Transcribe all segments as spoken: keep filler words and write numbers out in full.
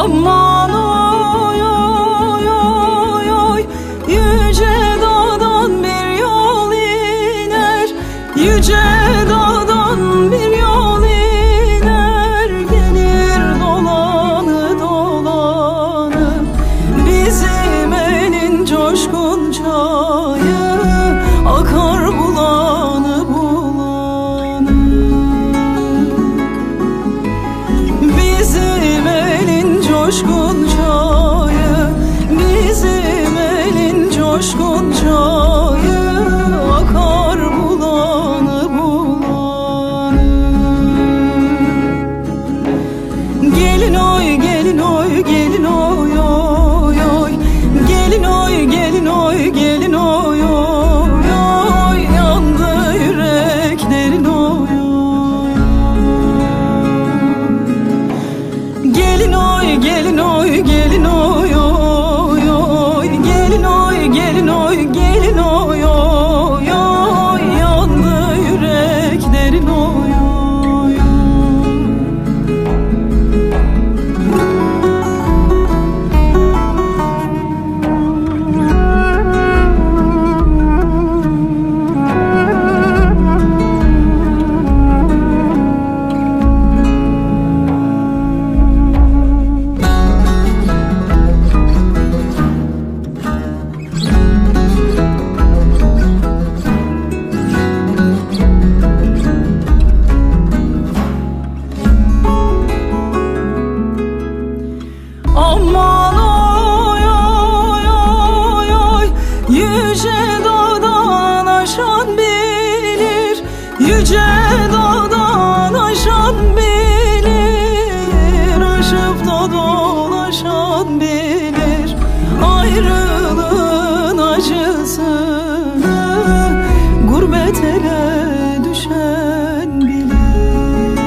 Aman oy oy oy oy, yüce dağdan bir yol iner, yüce dağdan bir yol iner, gelir dolanı dolanı bizim elin coşkun çayı, akar bulanı bulanı. Bizim elin coşkun çayı, bizim elin coşkun çayı, akar bulanı bulanı. Gelin oy gelin oy gelin oy oy oy, gelin oy gelin oy gelin oy oy oy, yandı yüreklerin oy oy. Gelin oy gelin oy gelin oy oy oy, gelin oy gelin oy gelin oy oy oy, yandı yüreklerin oy oy. Aman oy oy oy oy, yüce dağdan aşan bilir, yüce dağdan aşan bilir, aşıp da dolaşan bilir, ayrılığın acısını gurbet ele düşen bilir.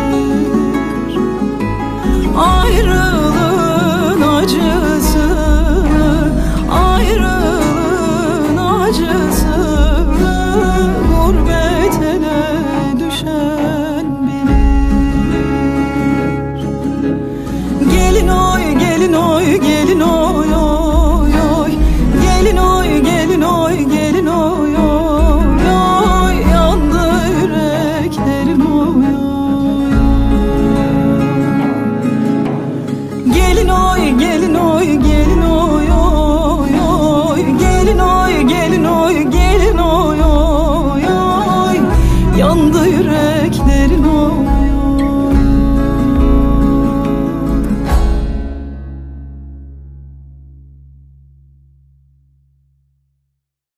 Ayrılığın acısını, ayrılığın acısını gurbet ele düşen bilir. Gelin oy gelin oy gelin oy